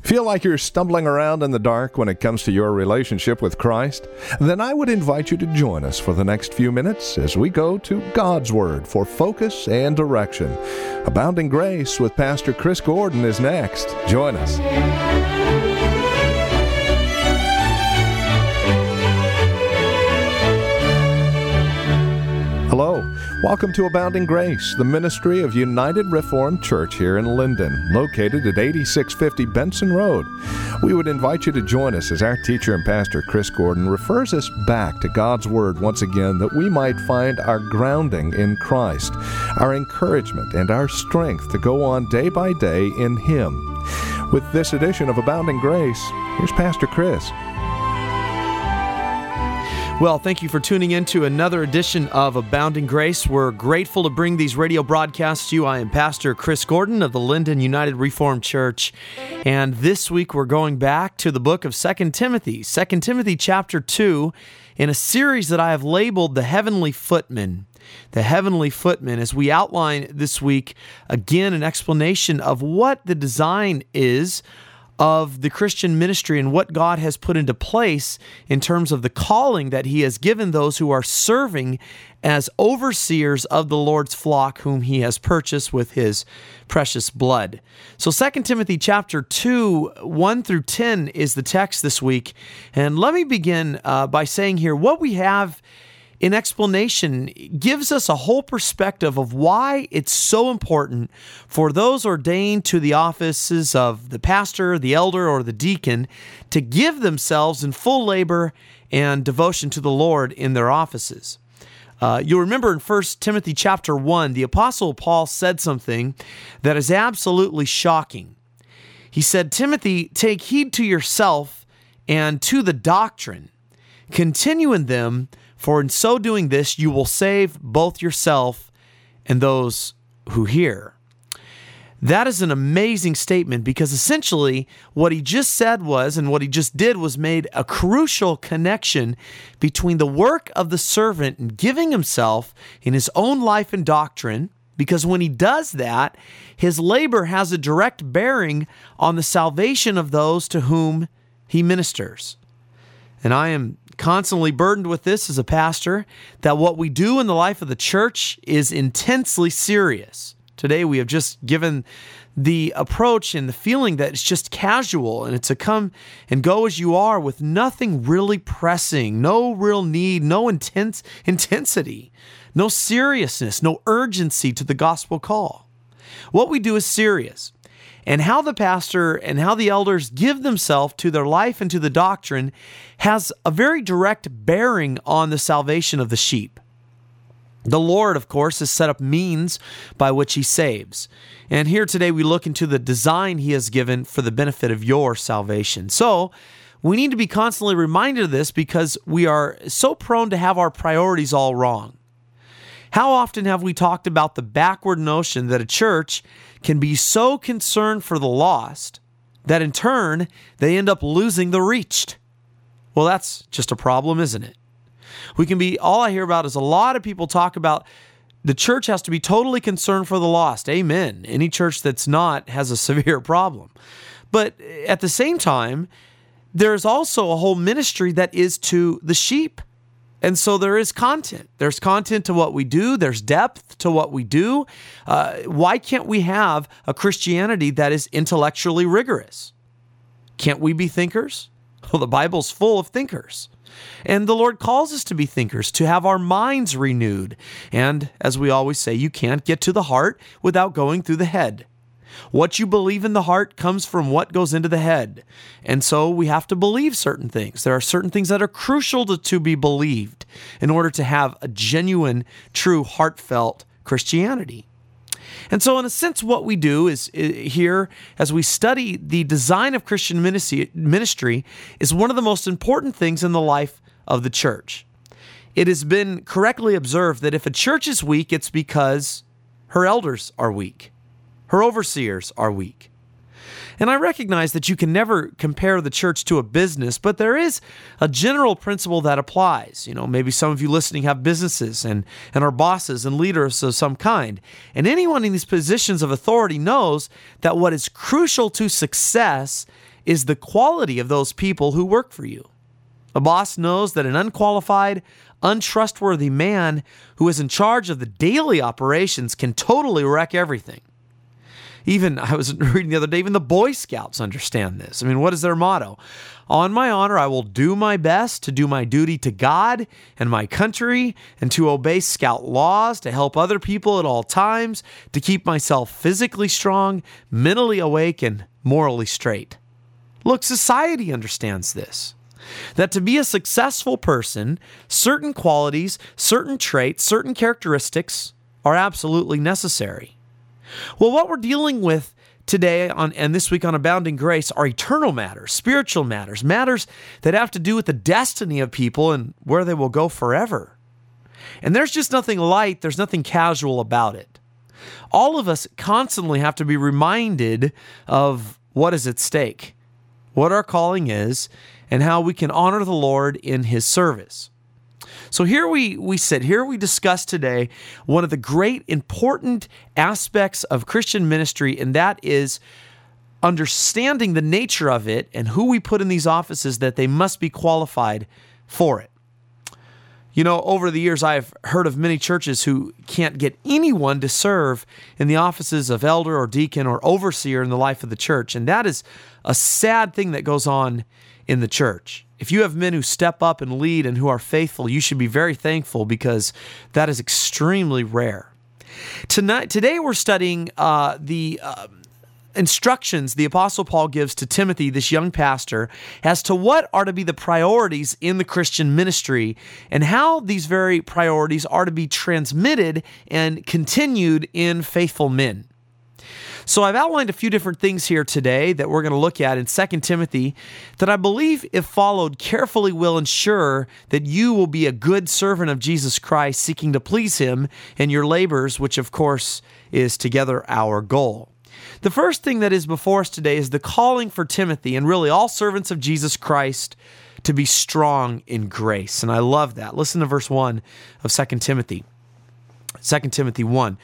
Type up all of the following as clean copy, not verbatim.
Feel like you're stumbling around in the dark when it comes to your relationship with Christ? Then I would invite you to join us for the next few minutes as we go to God's Word for focus and direction. Abounding Grace with Pastor Chris Gordon is next. Join us. Hello. Welcome to Abounding Grace, the ministry of United Reformed Church here in Linden, located at 8650 Benson Road. We would invite you to join us as our teacher and pastor, Chris Gordon, refers us back to God's Word once again that we might find our grounding in Christ, our encouragement, and our strength to go on day by day in Him. With this edition of Abounding Grace, here's Pastor Chris. Well, thank you for tuning in to another edition of Abounding Grace. We're grateful to bring these radio broadcasts to you. I am Pastor Chris Gordon of the Linden United Reformed Church. And this week we're going back to the book of 2 Timothy, 2 Timothy chapter 2, in a series that I have labeled The Heavenly Footman. The Heavenly Footman, as we outline this week, again, an explanation of what the design is of the Christian ministry and what God has put into place in terms of the calling that He has given those who are serving as overseers of the Lord's flock whom He has purchased with His precious blood. So 2 Timothy chapter 2, 1 through 10 is the text this week. And let me begin by saying here, what we have in explanation gives us a whole perspective of why it's so important for those ordained to the offices of the pastor, the elder, or the deacon to give themselves in full labor and devotion to the Lord in their offices. You'll remember in 1 Timothy chapter 1, the Apostle Paul said something that is absolutely shocking. He said, "Timothy, take heed to yourself and to the doctrine. Continue in them, for in so doing this, you will save both yourself and those who hear." That is an amazing statement because essentially what he just said was, and what he just did was made a crucial connection between the work of the servant in giving himself in his own life and doctrine, because when he does that, his labor has a direct bearing on the salvation of those to whom he ministers. And I am constantly burdened with this as a pastor, that what we do in the life of the church is intensely serious. Today we have just given the approach and the feeling that it's just casual and it's a come and go as you are with nothing really pressing, no real need, no intensity, no seriousness, no urgency to the gospel call. What we do is serious. And how the pastor and how the elders give themselves to their life and to the doctrine has a very direct bearing on the salvation of the sheep. The Lord, of course, has set up means by which He saves. And here today we look into the design He has given for the benefit of your salvation. So we need to be constantly reminded of this because we are so prone to have our priorities all wrong. How often have we talked about the backward notion that a church can be so concerned for the lost that in turn they end up losing the reached? Well, that's just a problem, isn't it? All I hear about is a lot of people talk about the church has to be totally concerned for the lost. Amen. Any church that's not has a severe problem. But at the same time, there's also a whole ministry that is to the sheep. And so there is content. There's content to what we do. There's depth to what we do. Why can't we have a Christianity that is intellectually rigorous? Can't we be thinkers? Well, the Bible's full of thinkers. And the Lord calls us to be thinkers, to have our minds renewed. And as we always say, you can't get to the heart without going through the head. What you believe in the heart comes from what goes into the head. And so we have to believe certain things. There are certain things that are crucial to be believed in order to have a genuine, true, heartfelt Christianity. And so in a sense, what we do is here, as we study the design of Christian ministry, is one of the most important things in the life of the church. It has been correctly observed that if a church is weak, it's because her elders are weak. Her overseers are weak. And I recognize that you can never compare the church to a business, but there is a general principle that applies. You know, maybe some of you listening have businesses and are bosses and leaders of some kind. And anyone in these positions of authority knows that what is crucial to success is the quality of those people who work for you. A boss knows that an unqualified, untrustworthy man who is in charge of the daily operations can totally wreck everything. Even, I was reading the other day, even the Boy Scouts understand this. I mean, what is their motto? On my honor, I will do my best to do my duty to God and my country and to obey Scout laws, to help other people at all times, to keep myself physically strong, mentally awake, and morally straight. Look, society understands this. That to be a successful person, certain qualities, certain traits, certain characteristics are absolutely necessary. Well, what we're dealing with today and this week on Abounding Grace are eternal matters, spiritual matters, matters that have to do with the destiny of people and where they will go forever. And there's just nothing light, there's nothing casual about it. All of us constantly have to be reminded of what is at stake, what our calling is, and how we can honor the Lord in His service. So here we sit, here we discuss today one of the great important aspects of Christian ministry, and that is understanding the nature of it and who we put in these offices, that they must be qualified for it. You know, over the years, I've heard of many churches who can't get anyone to serve in the offices of elder or deacon or overseer in the life of the church, and that is a sad thing that goes on in the church. If you have men who step up and lead and who are faithful, you should be very thankful, because that is extremely rare. Today we're studying the instructions the Apostle Paul gives to Timothy, this young pastor, as to what are to be the priorities in the Christian ministry and how these very priorities are to be transmitted and continued in faithful men. So I've outlined a few different things here today that we're going to look at in 2 Timothy that I believe, if followed carefully, will ensure that you will be a good servant of Jesus Christ, seeking to please Him in your labors, which of course is together our goal. The first thing that is before us today is the calling for Timothy, and really all servants of Jesus Christ, to be strong in grace. And I love that. Listen to verse 1 of 2 Timothy. 2 Timothy 1.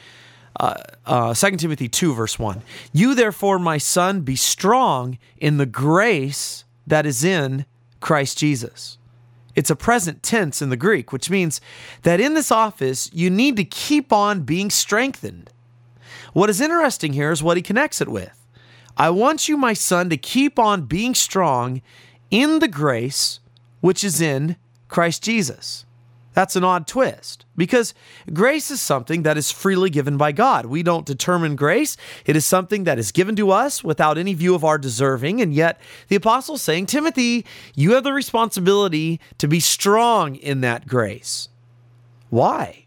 2 Timothy 2, verse 1. You therefore, my son, be strong in the grace that is in Christ Jesus. It's a present tense in the Greek, which means that in this office, you need to keep on being strengthened. What is interesting here is what he connects it with. I want you, my son, to keep on being strong in the grace which is in Christ Jesus. That's an odd twist, because grace is something that is freely given by God. We don't determine grace. It is something that is given to us without any view of our deserving. And yet the apostle is saying, Timothy, you have the responsibility to be strong in that grace. Why?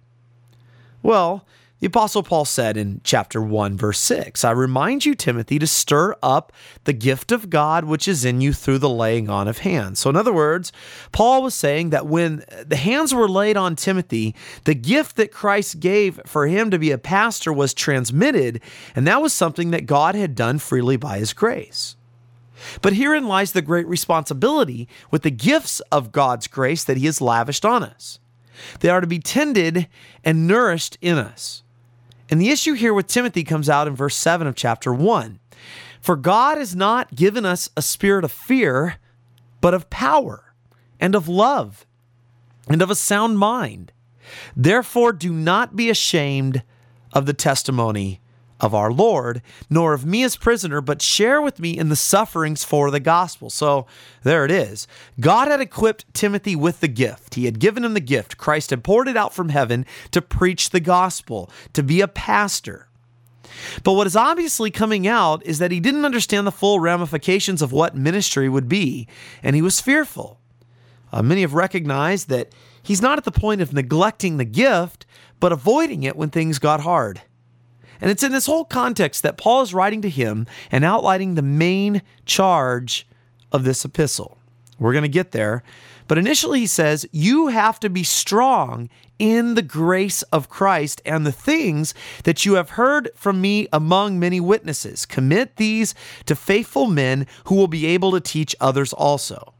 Well, the Apostle Paul said in chapter 1, verse 6, I remind you, Timothy, to stir up the gift of God which is in you through the laying on of hands. So in other words, Paul was saying that when the hands were laid on Timothy, the gift that Christ gave for him to be a pastor was transmitted, and that was something that God had done freely by His grace. But herein lies the great responsibility with the gifts of God's grace that He has lavished on us. They are to be tended and nourished in us. And the issue here with Timothy comes out in verse 7 of chapter 1. For God has not given us a spirit of fear, but of power and of love and of a sound mind. Therefore, do not be ashamed of the testimony of our Lord, nor of me as prisoner, but share with me in the sufferings for the gospel. So there it is. God had equipped Timothy with the gift. He had given him the gift. Christ had poured it out from heaven to preach the gospel, to be a pastor. But what is obviously coming out is that he didn't understand the full ramifications of what ministry would be, and he was fearful. Many have recognized that he's not at the point of neglecting the gift, but avoiding it when things got hard. And it's in this whole context that Paul is writing to him and outlining the main charge of this epistle. We're going to get there. But initially he says, you have to be strong in the grace of Christ and the things that you have heard from me among many witnesses. Commit these to faithful men who will be able to teach others also.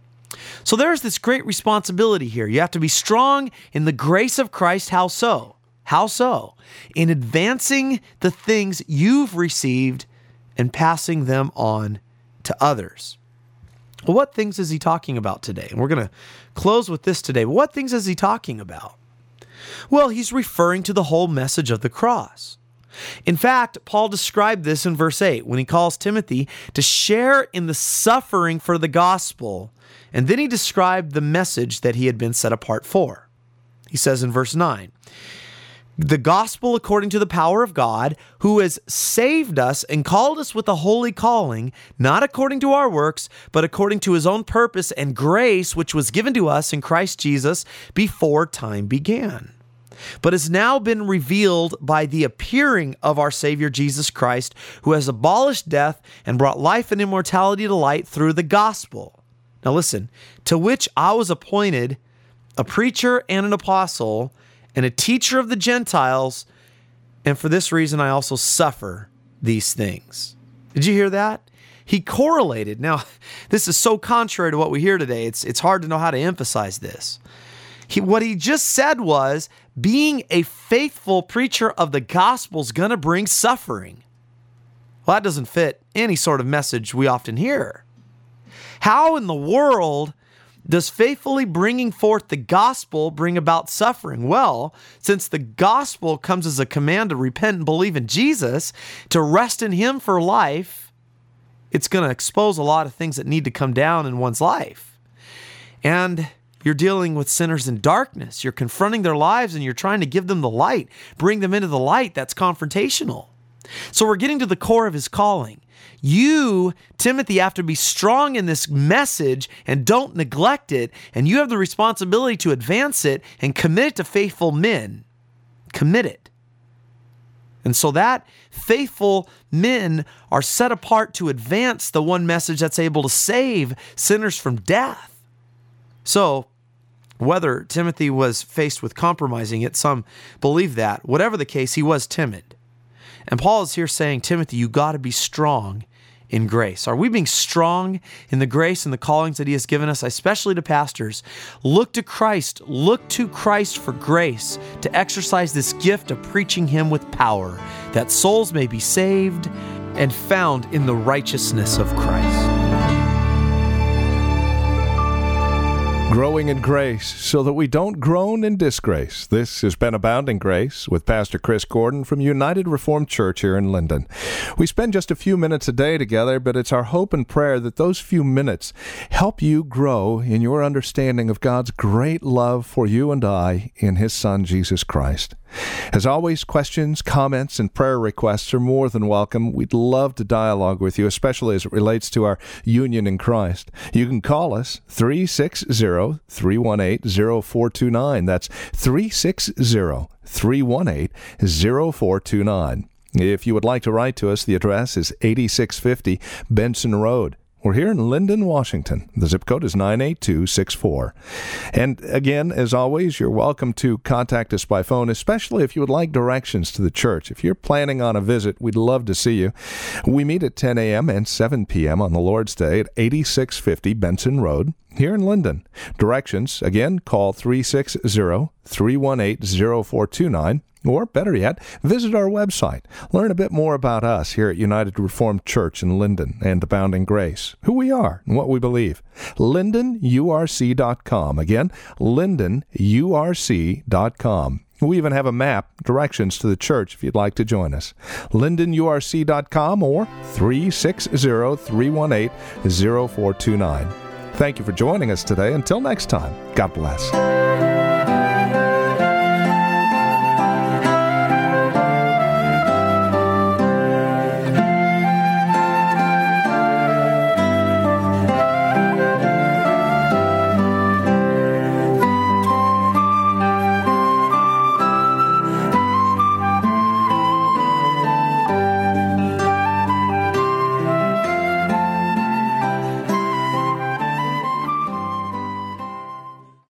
So there's this great responsibility here. You have to be strong in the grace of Christ. How so? How so? In advancing the things you've received and passing them on to others. Well, what things is he talking about today? And we're going to close with this today. What things is he talking about? Well, he's referring to the whole message of the cross. In fact, Paul described this in verse 8 when he calls Timothy to share in the suffering for the gospel. And then he described the message that he had been set apart for. He says in verse 9, the gospel according to the power of God, who has saved us and called us with a holy calling, not according to our works, but according to his own purpose and grace, which was given to us in Christ Jesus before time began, but has now been revealed by the appearing of our Savior Jesus Christ, who has abolished death and brought life and immortality to light through the gospel. Now listen, to which I was appointed a preacher and an apostle and a teacher of the Gentiles, and for this reason I also suffer these things. Did you hear that? He correlated. Now, this is so contrary to what we hear today. It's hard to know how to emphasize this. What he just said was, being a faithful preacher of the gospel is going to bring suffering. Well, that doesn't fit any sort of message we often hear. How in the world does faithfully bringing forth the gospel bring about suffering? Well, since the gospel comes as a command to repent and believe in Jesus, to rest in him for life, it's going to expose a lot of things that need to come down in one's life. And you're dealing with sinners in darkness. You're confronting their lives and you're trying to give them the light, bring them into the light. That's confrontational. So we're getting to the core of his calling. You, Timothy, have to be strong in this message and don't neglect it. And you have the responsibility to advance it and commit it to faithful men. Commit it. And so that faithful men are set apart to advance the one message that's able to save sinners from death. So whether Timothy was faced with compromising it, some believe that. Whatever the case, he was timid. And Paul is here saying, Timothy, you got to be strong in grace. Are we being strong in the grace and the callings that he has given us, especially to pastors? Look to Christ. Look to Christ for grace to exercise this gift of preaching him with power, that souls may be saved and found in the righteousness of Christ. Growing in grace so that we don't groan in disgrace. This has been Abounding Grace with Pastor Chris Gordon from United Reformed Church here in Linden. We spend just a few minutes a day together, but it's our hope and prayer that those few minutes help you grow in your understanding of God's great love for you and I in his Son, Jesus Christ. As always, questions, comments, and prayer requests are more than welcome. We'd love to dialogue with you, especially as it relates to our union in Christ. You can call us 360-318-0429. That's 360-318-0429. If you would like to write to us, the address is 8650 Benson Road. We're here in Linden, Washington. The zip code is 98264. And again, as always, you're welcome to contact us by phone, especially if you would like directions to the church. If you're planning on a visit, we'd love to see you. We meet at 10 a.m. and 7 p.m. on the Lord's Day at 8650 Benson Road here in Linden. Directions, again, call 360-318-0429. Or better yet, visit our website. Learn a bit more about us here at United Reformed Church in Linden and Abounding Grace, who we are and what we believe. LindenURC.com. Again, LindenURC.com. We even have a map, directions to the church if you'd like to join us. LindenURC.com or 360-318-0429. Thank you for joining us today. Until next time, God bless.